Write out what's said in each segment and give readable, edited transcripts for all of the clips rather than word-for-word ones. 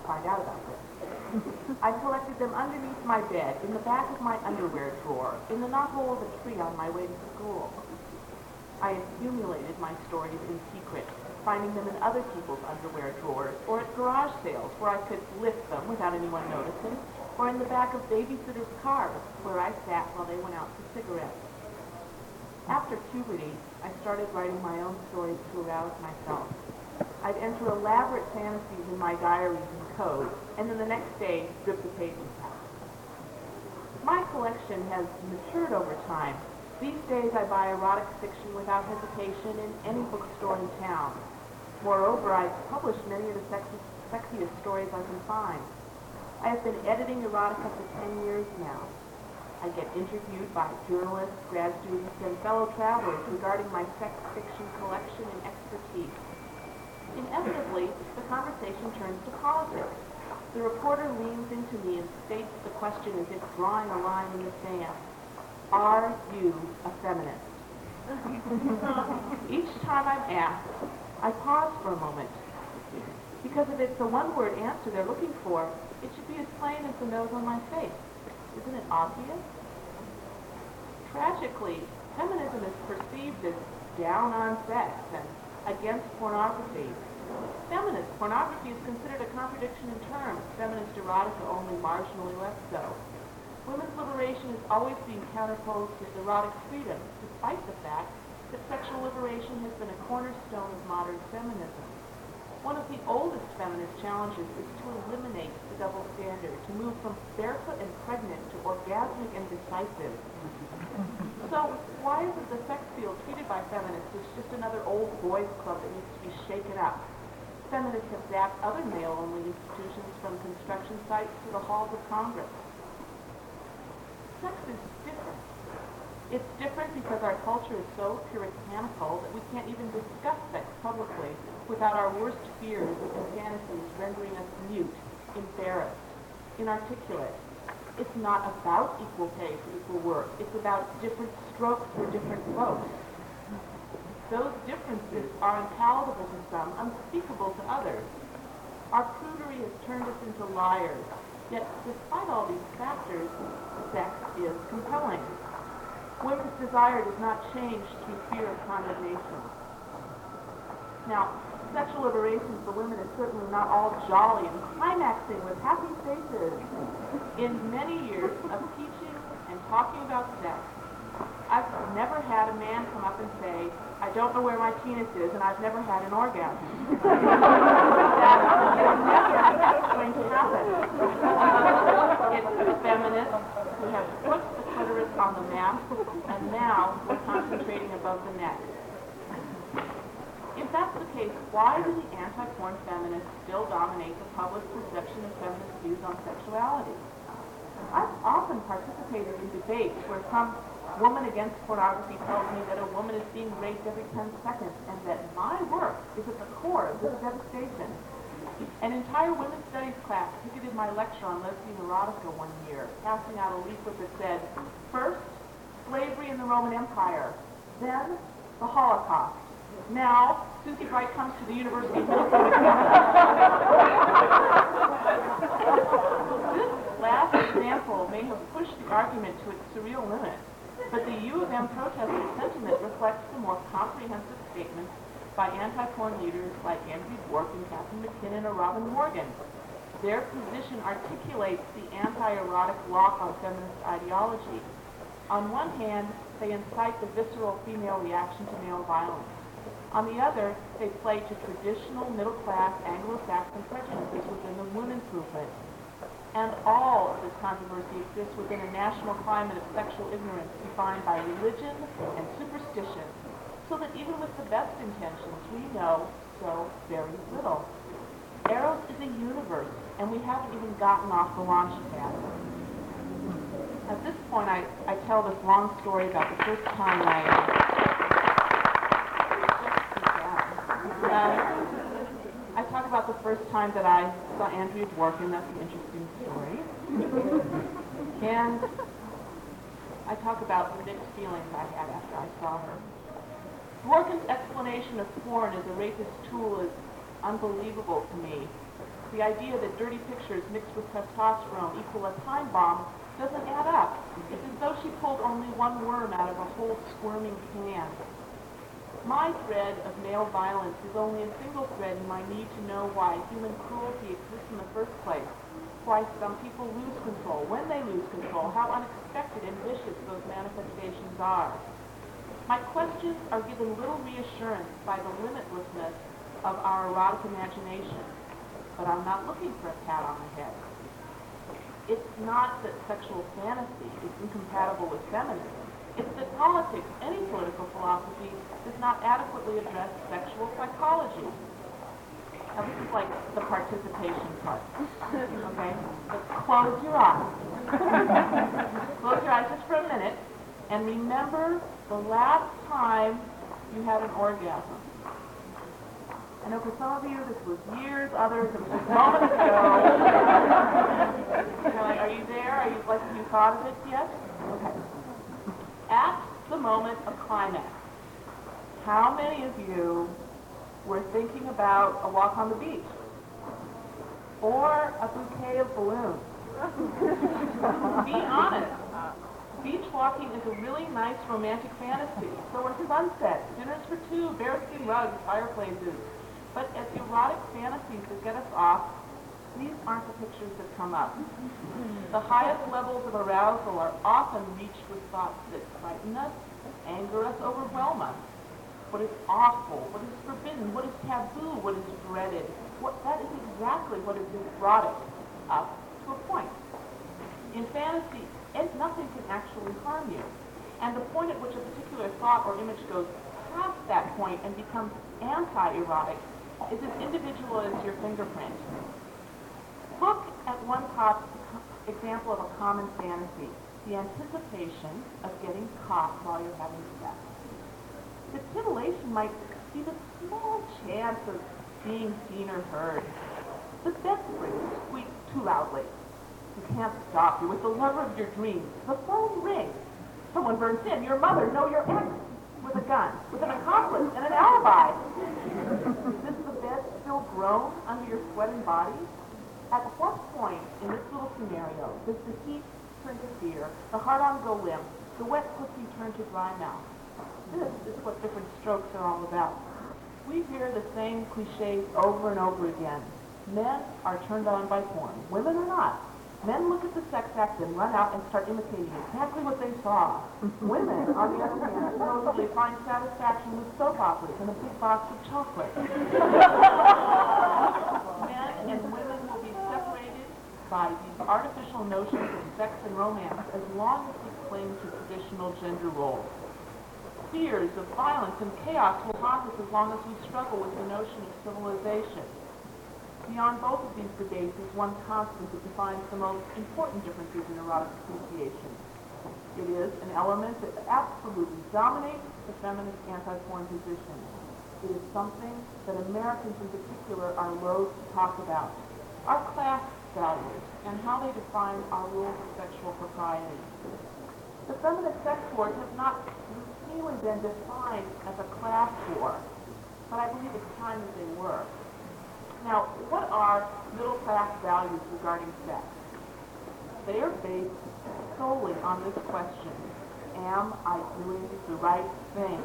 find out about this. I collected them underneath my bed, in the back of my underwear drawer, in the knothole of a tree on my way to school. I accumulated my stories in secret, finding them in other people's underwear drawers, or at garage sales where I could lift them without anyone noticing, or in the back of babysitters' cars where I sat while they went out for cigarettes. After puberty, I started writing my own stories to arouse myself. I'd enter elaborate fantasies in my diaries and codes, and then the next day, rip the pages out. My collection has matured over time. These days, I buy erotic fiction without hesitation in any bookstore in town. Moreover, I've published many of the sexiest stories I can find. I have been editing erotica for 10 years now. I get interviewed by journalists, grad students, and fellow travelers regarding my sex fiction collection and expertise. Inevitably, the conversation turns to politics. The reporter leans into me and states the question as if drawing a line in the sand. Are you a feminist? Each time I'm asked, I pause for a moment. Because if it's a one-word answer they're looking for, it should be as plain as the nose on my face. Isn't it obvious? Tragically, feminism is perceived as down on sex and against pornography. Feminist pornography is considered a contradiction in terms, feminist erotica only marginally less so. Women's liberation is always being counterposed to erotic freedom, despite the fact that sexual liberation has been a cornerstone of modern feminism. One of the oldest feminist challenges is to eliminate the double standard, to move from barefoot and pregnant to orgasmic and decisive. So why is it the sex field treated by feminists as just another old boys club that needs to be shaken up? Feminists have zapped other male-only institutions from construction sites to the halls of Congress. Sex is different. It's different because our culture is so puritanical that we can't even discuss sex publicly without our worst fears and fantasies rendering us mute, embarrassed, inarticulate. It's not about equal pay for equal work. It's about different strokes for different folks. Those differences are unpalatable to some, unspeakable to others. Our prudery has turned us into liars. Yet, despite all these factors, sex is compelling. Women's desire does not change through fear of condemnation. Now, sexual liberation for women is certainly not all jolly and climaxing with happy faces. In many years of teaching and talking about sex, I've never had a man come up and say, I don't know where my penis is and I've never had an orgasm. That's never going to happen. It's feminists who have put the clitoris on the map, and now we're concentrating above the neck. If that's the case, why do the anti-porn feminists still dominate the public perception of feminist views on sexuality? I've often participated in debates where some woman against pornography tells me that a woman is being raped every 10 seconds and that my work is at the core of this devastation. An entire women's studies class ticketed my lecture on lesbian erotica one year, passing out a leaflet that said, first, slavery in the Roman Empire, then the Holocaust. Now, Susie Bright comes to the University of Minnesota. This last example may have pushed the argument to its surreal limit, but the U of M protester sentiment reflects the more comprehensive statements by anti-porn leaders like Andrew Dwork and Catherine McKinnon or Robin Morgan. Their position articulates the anti-erotic lock on feminist ideology. On one hand, they incite the visceral female reaction to male violence. On the other, they play to traditional middle-class Anglo-Saxon prejudices within the women's movement. And all of this controversy exists within a national climate of sexual ignorance defined by religion and superstition, so that even with the best intentions, we know so very little. Eros is a universe, and we haven't even gotten off the launch pad. At this point, I tell this long story about the first time I talk about the first time that I saw Andrea Dworkin, and that's an interesting story. And I talk about the mixed feelings I had after I saw her. Dworkin's explanation of porn as a rapist tool is unbelievable to me. The idea that dirty pictures mixed with testosterone equal a time bomb doesn't add up. It's as though she pulled only one worm out of a whole squirming can. My thread of male violence is only a single thread in my need to know why human cruelty exists in the first place, why some people lose control, when they lose control, how unexpected and vicious those manifestations are. My questions are given little reassurance by the limitlessness of our erotic imagination, but I'm not looking for a pat on the head. It's not that sexual fantasy is incompatible with feminism. It's that politics, any political philosophy, does not adequately address sexual psychology. Now this is like the participation part, okay? But close your eyes. Close your eyes just for a minute and remember the last time you had an orgasm. I know for some of you this was years, others it was just moments ago. Are you there? Are you like you thought of it yet? Okay. At the moment of climax, how many of you were thinking about a walk on the beach? Or a bouquet of balloons? Be honest. Beach walking is a really nice romantic fantasy. So are sunsets, dinners for two, bearskin rugs, fireplaces. But as erotic fantasies that get us off, these aren't the pictures that come up. The highest levels of arousal are often reached with thoughts that frighten us, anger us, overwhelm us. What is awful, what is forbidden, what is taboo, what is dreaded. That is exactly what is erotic, up to a point. In fantasy, nothing can actually harm you. And the point at which a particular thought or image goes past that point and becomes anti-erotic is as individual as your fingerprint. Look at one example of a common fantasy, the anticipation of getting caught while you're having sex. The titillation might be the small chance of being seen or heard. The bedspring squeaks too loudly. You can't stop. You're with the lover of your dreams. The phone rings. Someone burns in. Your mother, no, your ex, with a gun, with an accomplice and an alibi. Does the bed still groan under your sweating body? At what point in this little scenario does the heat turn to fear, the heart-on go limp, the wet pussy turn to dry mouth? This is what different strokes are all about. We hear the same cliches over and over again. Men are turned on by porn. Women are not. Men look at the sex act and run out and start imitating exactly what they saw. Women, on the other hand, supposedly find satisfaction with soap operas and a big box of chocolate. Men and women will be separated by these artificial notions of sex and romance as long as we cling to traditional gender roles. Fears of violence and chaos will haunt us as long as we struggle with the notion of civilization. Beyond both of these debates is one constant that defines the most important differences in erotic appreciation. It is an element that absolutely dominates the feminist anti-porn position. It is something that Americans in particular are loath to talk about. Our class values and how they define our rules of sexual propriety. The feminist sex wars have not routinely been defined as a class war, but I believe it's time that they were. Now, what are middle-class values regarding sex? They are based solely on this question: am I doing the right thing?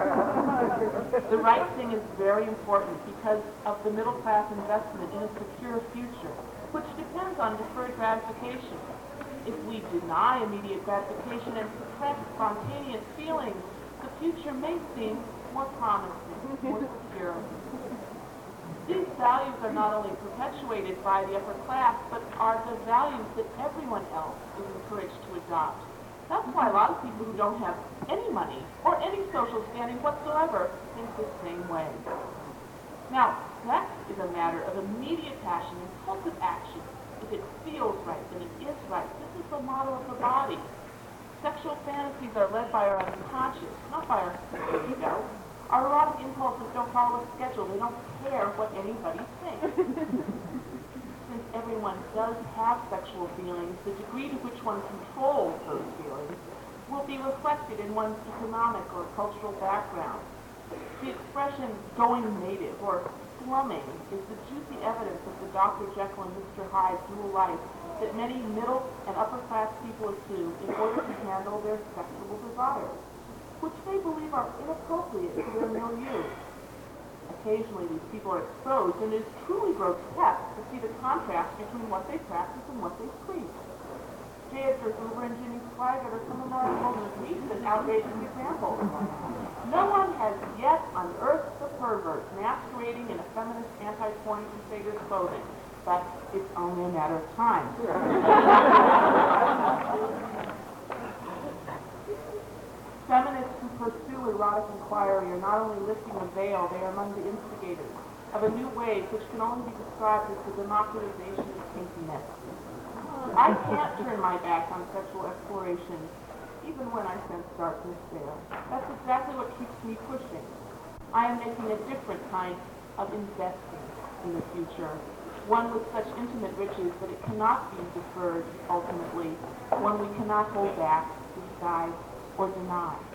The right thing is very important because of the middle-class investment in a secure future, which depends on deferred gratification. If we deny immediate gratification and suppress spontaneous feelings, the future may seem more promising, more secure. These values are not only perpetuated by the upper class, but are the values that everyone else is encouraged to adopt. That's why a lot of people who don't have any money or any social standing whatsoever think the same way. Now, sex is a matter of immediate passion, impulsive action. If it feels right, then it is right. This is the model of the body. Sexual fantasies are led by our unconscious, not by our ego. Our erotic impulses don't follow a schedule. They don't care what anybody thinks. Since everyone does have sexual feelings, the degree to which one controls those feelings will be reflected in one's economic or cultural background. The expression going native or slumming is the juicy evidence of the Dr. Jekyll and Mr. Hyde dual life that many middle and upper class people assume in order to handle their sexual desires, which they believe are inappropriate to their milieu. Occasionally these people are exposed, and it is truly grotesque to see the contrast between what they practice and what they preach. J. Edgar Hoover and Jimmy Swaggart are some of our most recent outrageous examples. No one has yet unearthed the perverts masquerading in a feminist anti-porn crusader's clothing, but it's only a matter of time. Feminists who pursue erotic inquiry are not only lifting a veil, they are among the instigators of a new wave which can only be described as the democratization of kinkiness. I can't turn my back on sexual exploration, even when I sense darkness there. That's exactly what keeps me pushing. I am making a different kind of investing in the future, one with such intimate riches that it cannot be deferred ultimately, one we cannot hold back, disguise, or deny.